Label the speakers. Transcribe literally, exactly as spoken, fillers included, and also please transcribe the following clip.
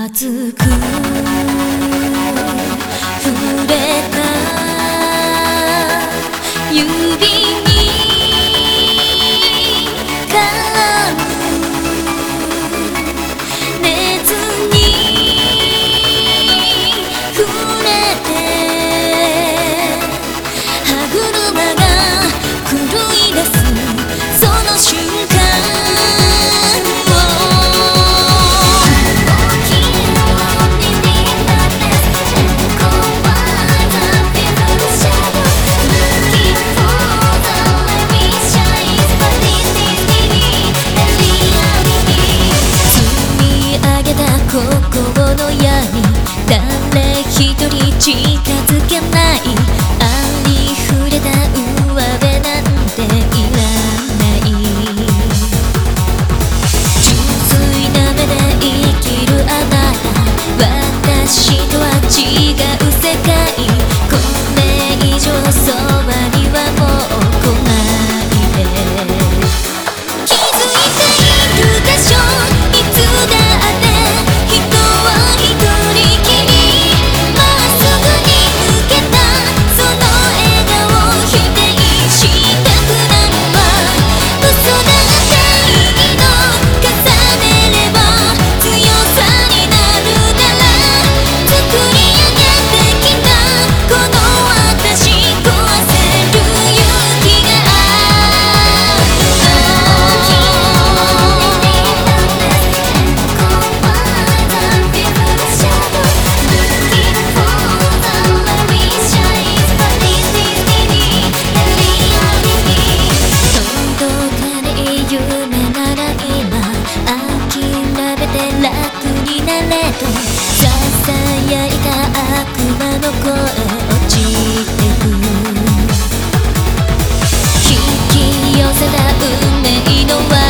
Speaker 1: 熱く触れた指に絡む熱に触れて歯車が狂い出すその瞬間心の闇誰一人近づけないありふれた上辺なんていらない純粋な目で生きるあなた私とは違う世界これ以上そばにはもう来ないで気づいているでしょいつだって楽になれとささやいた悪魔の声落ちてく引き寄せた運命の輪